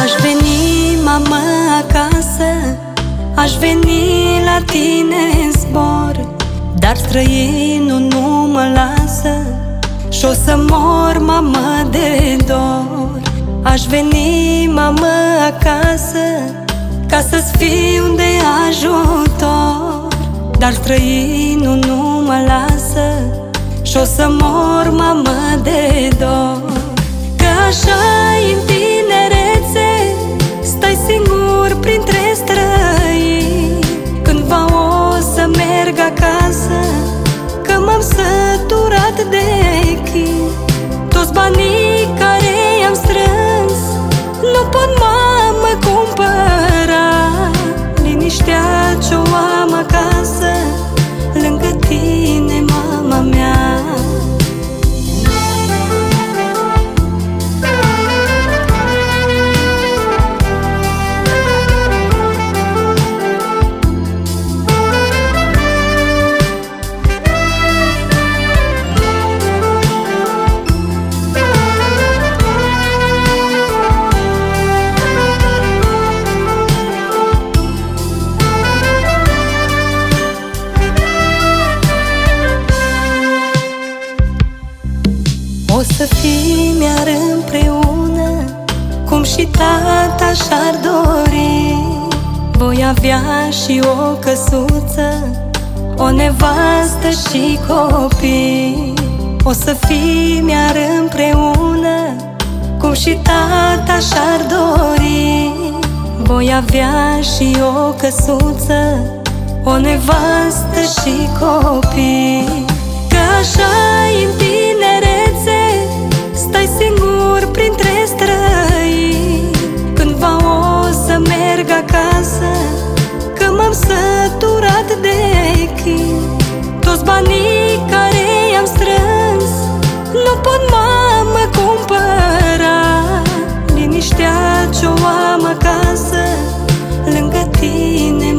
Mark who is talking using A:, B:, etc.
A: Aș veni, mamă, acasă, aș veni la tine în zbor, dar străinul nu mă lasă și-o să mor, mamă, de dor. Aș veni, mamă, acasă, ca să-ți fiu de ajutor, dar străinul nu mă lasă și-o să mor, mamă, de dor. Că așa-i în tinerețe, stai singur printre străini. Cândva o să merg acasă, că m-am săturat de chin. Toți banii care i-am strâns nu pot, mamă, cumpăra liniștea ce-o am acasă, lângă tine, mama mea. O să fim iar împreună, cum și tata și-ar dori. Voi avea și o căsuță, o nevastă și copii. O să fim iar împreună, cum și tata și-ar dori. Voi avea și o căsuță, o nevastă și copii. Că așa-i în tinerețe, stai singur printre străini. Cândva o să merg acasă, că m-am săturat de chin. Toți banii care i-am strâns nu pot, mamă, cumpăra liniștea ce-o am acasă, lângă tine,